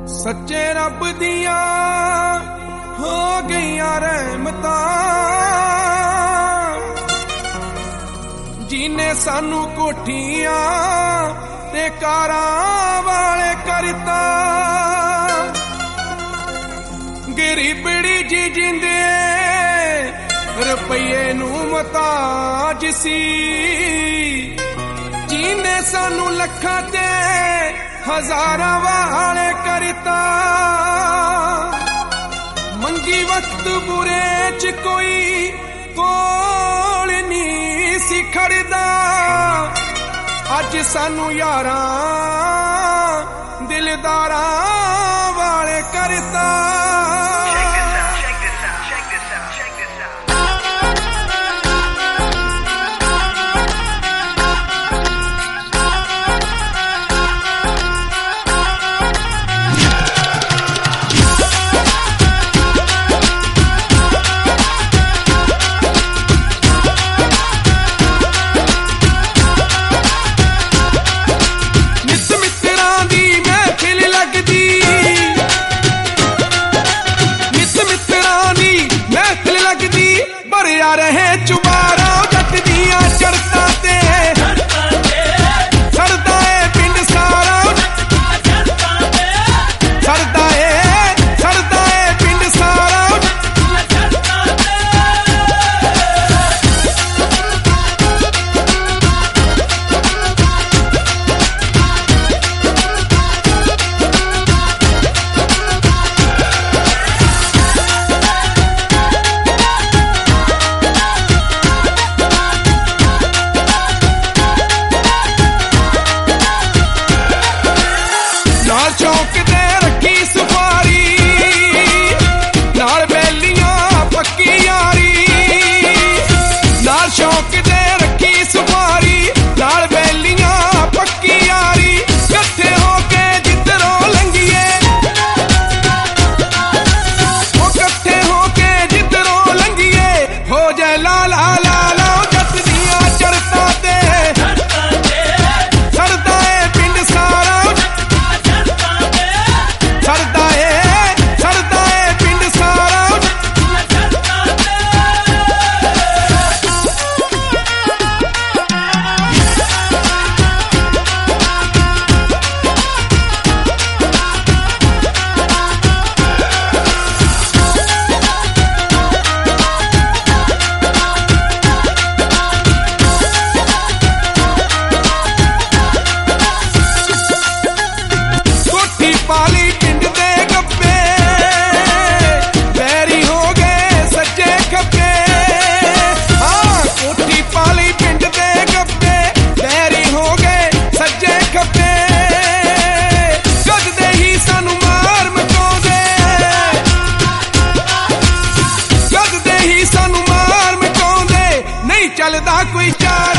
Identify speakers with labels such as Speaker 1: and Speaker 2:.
Speaker 1: सच्चे रब दिया हो गईयां रहमतां, जिन्ने सानू कोठियां ते कारां वाले करता। गरीबड़ी जी जिंदे रुपये नू मताज सी, जिन्ने सानू लखां ते हजारां वाले करता। मंगी वक्त बुरे च कोई कोल नहीं सी खड़दा, अज सानू यारां दिलदारां वाले करता। भरिया रहे चुबारा जट दियां चढ़ता ते, सड़दा है पिंड सारा, सड़दा है पिंड सारा। चौक ते रखी सफारी, नाल बैलियां पक्की यारी, नाल शौक ते रखी सफारी, नाल बैलियां पक्की यारी। कट्ठे होके जिधरों लंघिए, ओ कट्ठे होके जिधरों लंघिए, हो जाए लाला लाला जट दियां चढ़ता ते, सड़दा है पिंड सारा, सड़दा है पिंड सारा। कोठी पाली पिंड दे गप्पे, बैरी हो गए सज्जे खब्बे। हाँ कोठी पाली पिंड दे गप्पे, बैरी हो गए सज्जे खब्बे। गजदे ही सानू मार मचाउंदे, गजदे ही सानू मार मचाउंदे, नहीं चलदा कोई चारा।